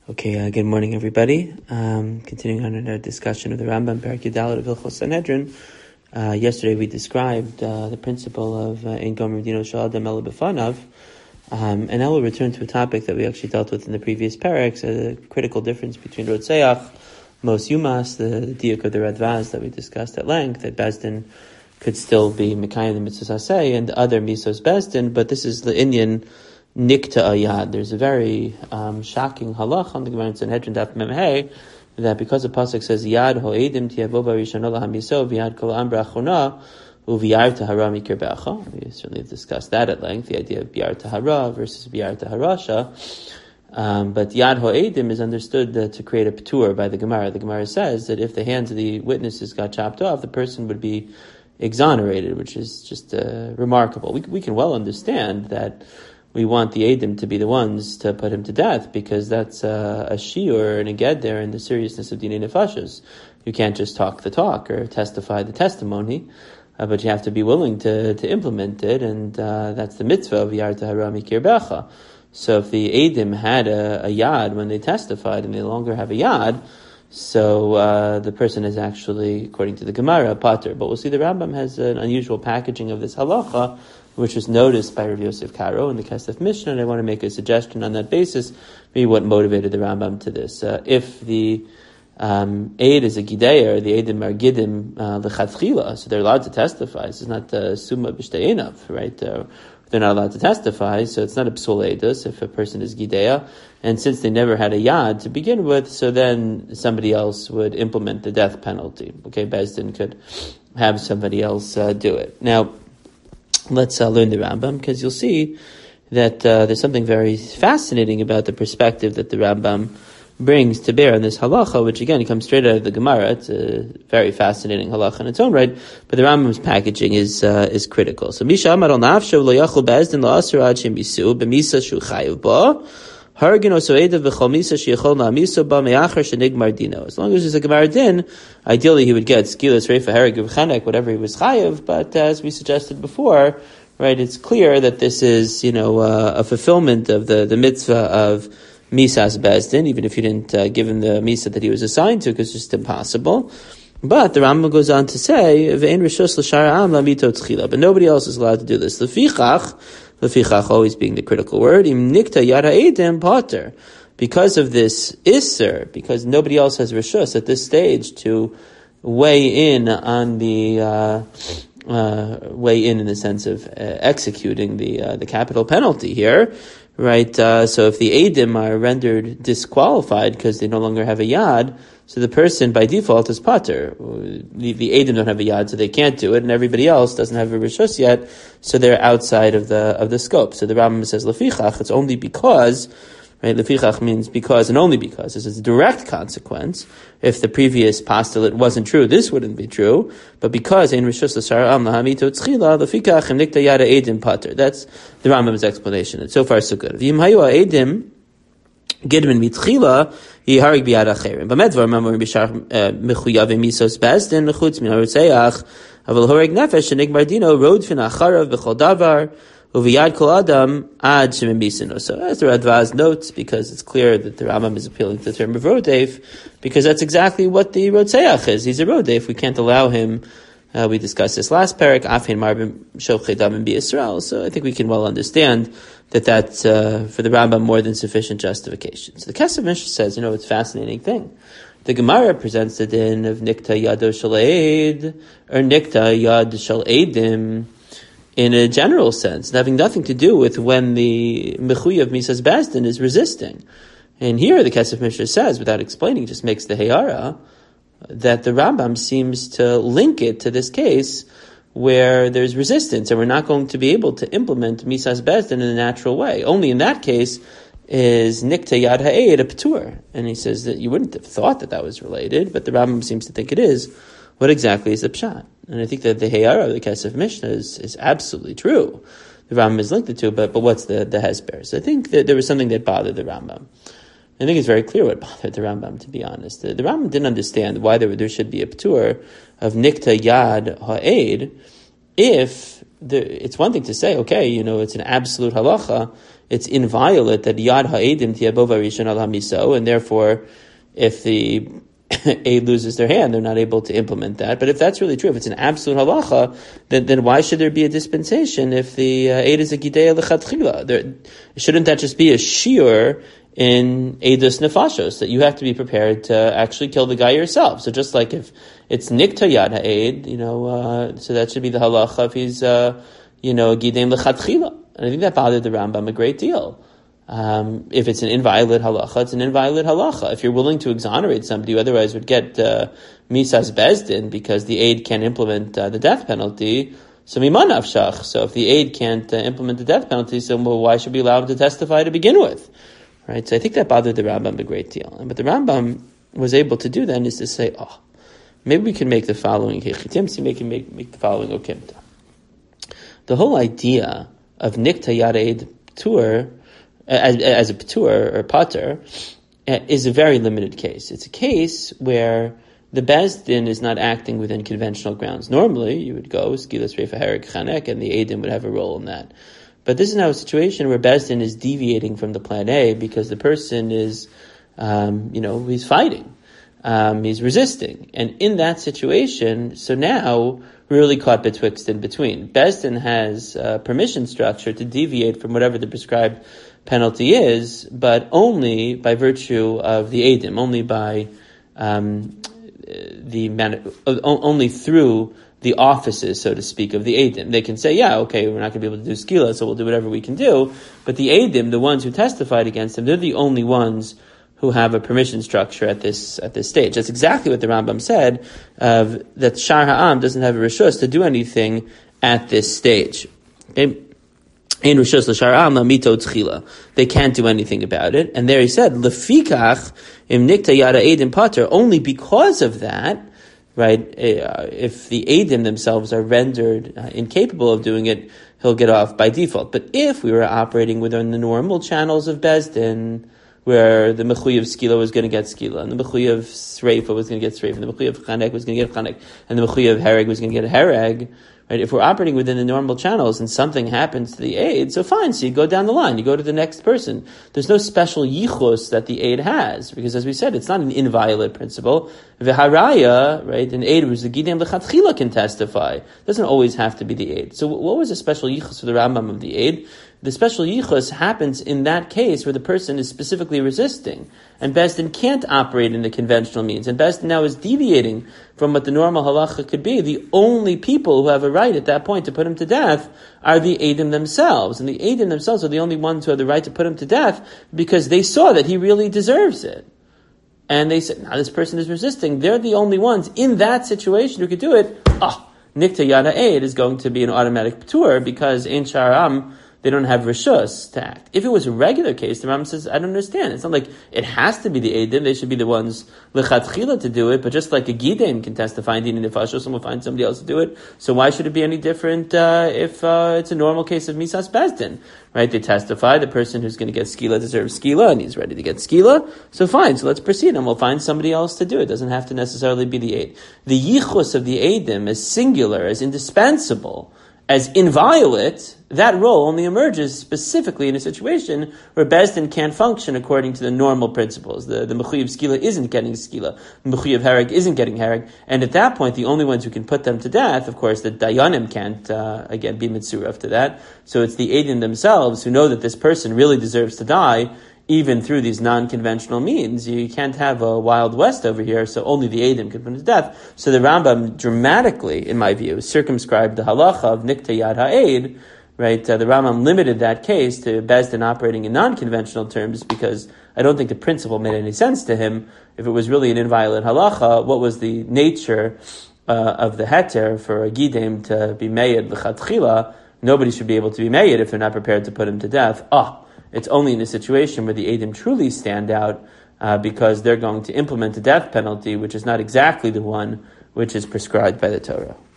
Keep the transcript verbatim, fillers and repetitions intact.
Okay, uh, good morning, everybody. Um, continuing on in our discussion of the Rambam, Perek Yud of Hilchos Sanhedrin. Uh, yesterday we described uh, the principle of Ein Gomer Dino Shel Adam Ela B'fanav, um, and now we'll return to a topic that we actually dealt with in the previous Perek, so the critical difference between Rotzeach, Mos Yumas, the, the diuk of the Radvaz that we discussed at length, that Bezdin could still be Mekayim the Mitzvahs Hasei and other Misos Bezdin, but this is the Indian Nikta ayad. There's a very um, shocking halach on the Gemara in Sanhedrin Daf Mem Hey that because the pasuk says Yad ho'edim tiavo b'rishona lahamiso v'yad kol am brachona u'v'yar tahara mikir be'acha. We certainly have discussed that at length, the idea of b'yar tahara versus b'yar taharasha. Um, but Yad ho'edim is understood uh, to create a p'tur by the Gemara. The Gemara says that if the hands of the witnesses got chopped off, the person would be exonerated, which is just uh, remarkable. We, we can well understand that we want the Eidim to be the ones to put him to death, because that's uh, a shiur and a ged there in the seriousness of Dinei Nefashos. You can't just talk the talk or testify the testimony, uh, but you have to be willing to, to implement it, and uh, that's the mitzvah of Yar Tahara Mikir Becha. So if the Eidim had a, a yad when they testified and they no longer have a yad, so uh, the person is actually, according to the Gemara, a pater. But we'll see the Rambam has an unusual packaging of this halacha, which was noticed by Rav Yosef Karo in the Kesef Mishnah, and I want to make a suggestion on that basis, maybe what motivated the Rambam to this. Uh, if the um, aid is a gideya, or the aidim are gidim uh, lechatchila, so they're allowed to testify. This is not uh, summa b'shteinav, right? Uh, they're not allowed to testify, so it's not a psul edus if a person is gideya. And since they never had a yad to begin with, so then somebody else would implement the death penalty. Okay, Bezdin could have somebody else uh, do it. Now, let's uh, learn the Rambam, because you'll see that uh, there's something very fascinating about the perspective that the Rambam brings to bear on this halacha, which again comes straight out of the Gemara. It's a very fascinating halacha in its own right, but the Rambam's packaging is uh, is critical. So, Misha Amar al Nafsho lo yachol bezdin lo asur ad shem yisu b'misa shu chayiv ba hargin osoedav v'chol misa sheyachol na'amiso ba me'achar shenigmar dino. As long as there's a Gemara din, ideally he would get skilas reifa hereg v'chanek, whatever he was chayiv. But uh, as we suggested before, right, it's clear that this is, you know, uh, a fulfillment of the the mitzvah of Misas Bezdin, even if you didn't uh, give him the Misa that he was assigned to, because it's just impossible. But the Rambam goes on to say, Ve'en rishus l'shar ha'am lamito tzchila, but nobody else is allowed to do this. Lefichach, lefichach always being the critical word, im nikta yad ha'edim pater. Because of this isser, because nobody else has rishus at this stage to weigh in on the, uh, uh, weigh in in the sense of uh, executing the, uh, the capital penalty here, right, uh, so if the Eidim are rendered disqualified because they no longer have a yad, so the person by default is pater. The, the Eidim don't have a yad, so they can't do it, and everybody else doesn't have a rishus yet, so they're outside of the of the scope. So the Rambam says, lefichach, it's only because, right, lefichach means because and only because. This is a direct consequence. If the previous postulate wasn't true, this wouldn't be true. But because in rishus l'shar am lahamito tzchila, lefikach im nikta yada edim pater. That's the Rambam's explanation. And so far so good. V'im hayu ha'edim gidmin mitchila yiharig biyad acherim. B'medvar remember b'shar mechuyavim misos bezdin chutz min harutzeach aval horeg nefesh shenigmar dino rod fin acharav b'chol davar uviyad kol adam ad shemim. So as the Radvaz notes, because it's clear that the Rambam is appealing to the term of rodef, because that's exactly what the Rotzeach is. He's a rodef. We can't allow him. Uh, we discussed this last parak, Afin Marbim Shovchei Damim B'Yisrael. So I think we can well understand that that's uh, for the Rambam more than sufficient justification. So the Kesef Mishnah says, you know, it's a fascinating thing. The Gemara presents the din of Nikta Yado Shel Eid or Nikta Yad Shel Eidim in a general sense, having nothing to do with when the Mechuy of Misas Bezdin is resisting. And here the Kesef Mishnah says, without explaining, just makes the Heyara, that the Rambam seems to link it to this case where there's resistance and we're not going to be able to implement Misas Bezdin in a natural way. Only in that case is Nikta Yad Ha'ed a P'tur. And he says that you wouldn't have thought that that was related, but the Rambam seems to think it is. What exactly is the Pshat? And I think that the Heyara of the Kesef Mishnah is, is absolutely true. The Rambam is linked to, but but what's the, the Hesper? So I think that there was something that bothered the Rambam. I think it's very clear what bothered the Rambam, to be honest. The, the Rambam didn't understand why there, there should be a P'tur of Nikta Yad Ha'ed if there, it's one thing to say, okay, you know, it's an absolute halacha, it's inviolate that yad ha'edim tiyabov rishon al hamiso, and therefore, if the aid loses their hand, they're not able to implement that. But if that's really true, if it's an absolute halacha, then, then why should there be a dispensation if the uh, aid is a gideya lechatchila? Shouldn't that just be a shiur in Eidus Nefashos, that you have to be prepared to actually kill the guy yourself? So just like if it's nikta yad ha'ed, you know, uh, so that should be the halacha if he's, uh, you know, gideim lechatchila. And I think that bothered the Rambam a great deal. Um, if it's an inviolate halacha, it's an inviolate halacha. If you're willing to exonerate somebody who otherwise would get uh, misas bezdin because the aid can't implement uh, the death penalty, so miman afshach. So if the aid can't uh, implement the death penalty, so well, why should we allow him to testify to begin with? Right, so I think that bothered the Rambam a great deal. And what the Rambam was able to do then is to say, oh, maybe we can make the following hechitim, make, make, make the following okimta. The whole idea of nikta yared tour as, as a patur or pater is a very limited case. It's a case where the Bezdin is not acting within conventional grounds. Normally, you would go, skilas reifa herek chanek, and the Eidim would have a role in that. But this is now a situation where Bezdin is deviating from the plan A because the person is, um, you know, he's fighting. Um, he's resisting. And in that situation, so now we're really caught betwixt and between. Bezdin has a permission structure to deviate from whatever the prescribed penalty is, but only by virtue of the Eidim, only by, um, the, man- only through the offices, so to speak, of the Eidim. They can say, yeah, okay, we're not going to be able to do skila, so we'll do whatever we can do. But the Eidim, the ones who testified against them, they're the only ones who have a permission structure at this at this stage. That's exactly what the Rambam said, uh, that Shar Ha'am doesn't have a rishus to do anything at this stage. Okay? In rishus l'shar ha'am la'mito tchila. They can't do anything about it. And there he said, lefikach im nikta yada Eidim pater, only because of that, right, uh, if the Eidim themselves are rendered uh, incapable of doing it, he'll get off by default. But if we were operating within the normal channels of Bezdin, where the Mechuy of Skila was going to get Skila, and the Mechuy of Sreifa was going to get Sreifa, and the Mechuy of Chanek was going to get Chanek, and the Mechuy of Hereg was going to get Hereg, right? If we're operating within the normal channels and something happens to the aid, so fine, so you go down the line, you go to the next person. There's no special yichus that the aid has, because as we said, it's not an inviolate principle. V'haraya, right, an aid was the Gidem L'chatchila can testify. It doesn't always have to be the aid. So what was the special yichus for the Rambam of the aid? The special yichus happens in that case where the person is specifically resisting, and Bezdin can't operate in the conventional means, and Bezdin now is deviating from what the normal halacha could be. The only people who have a right at that point to put him to death are the Eidim themselves, and the Eidim themselves are the only ones who have the right to put him to death because they saw that he really deserves it. And they said, now this person is resisting. They're the only ones in that situation who could do it. Ah, Nikta Yada Eid is going to be an automatic patur because in Sharam, they don't have rishus to act. If it was a regular case, the Rambam says, I don't understand. It's not like it has to be the Eidim. They should be the ones lechatchila to do it. But just like a Gidem can testify in Din Nefashos, someone will find somebody else to do it. So why should it be any different uh, if uh, it's a normal case of Misas Bezdin? Right? They testify. The person who's going to get skila deserves skila, and he's ready to get skila. So fine. So let's proceed, and we'll find somebody else to do it. It doesn't have to necessarily be the Eid. The yichus of the Eidim is singular, is indispensable, as inviolate. That role only emerges specifically in a situation where Bezdin can't function according to the normal principles. The, the Mechuy of Skila isn't getting Skila. The Mechuy of Hereg isn't getting Hereg. And at that point, the only ones who can put them to death, of course, the Dayanim can't, uh, again, be Mitzurah to that. So it's the Eidim themselves who know that this person really deserves to die, even through these non-conventional means. You can't have a Wild West over here, so only the Eidim can put him to death. So the Rambam dramatically, in my view, circumscribed the halacha of Nikta Yad Ha'ed. Right, uh, the Rambam limited that case to Bezdin operating in non-conventional terms because I don't think the principle made any sense to him. If it was really an inviolate halacha, what was the nature uh, of the heter for a gidem to be meyed l'chatchila? Nobody should be able to be meyed if they're not prepared to put him to death. Ah, it's only in a situation where the Eidim truly stand out uh, because they're going to implement the death penalty, which is not exactly the one which is prescribed by the Torah.